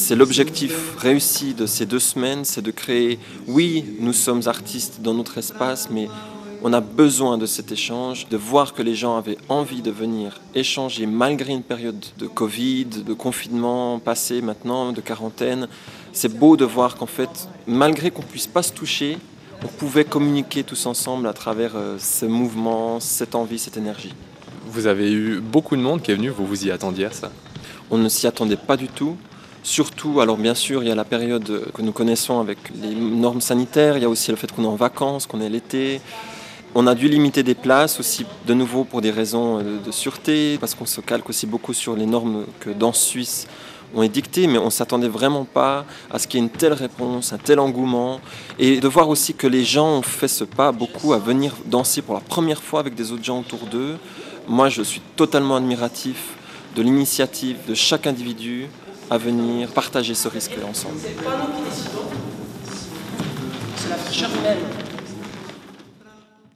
c'est l'objectif réussi de ces 2 semaines, c'est de créer, oui, nous sommes artistes dans notre espace, mais on a besoin de cet échange, de voir que les gens avaient envie de venir échanger malgré une période de Covid, de confinement passé maintenant, de quarantaine. C'est beau de voir qu'en fait, malgré qu'on ne puisse pas se toucher, on pouvait communiquer tous ensemble à travers ce mouvement, cette envie, cette énergie. Vous avez eu beaucoup de monde qui est venu, vous vous y attendiez à ça? On ne s'y attendait pas du tout. Surtout, alors bien sûr, il y a la période que nous connaissons avec les normes sanitaires, il y a aussi le fait qu'on est en vacances, qu'on est l'été. On a dû limiter des places aussi, de nouveau pour des raisons de sûreté, parce qu'on se calque aussi beaucoup sur les normes que Danse Suisse ont édictées, mais on ne s'attendait vraiment pas à ce qu'il y ait une telle réponse, un tel engouement, et de voir aussi que les gens ont fait ce pas beaucoup à venir danser pour la première fois avec des autres gens autour d'eux. Moi, je suis totalement admiratif de l'initiative de chaque individu à venir partager ce risque ensemble. C'est pas nous qui décidons, c'est la fraîcheur humaine.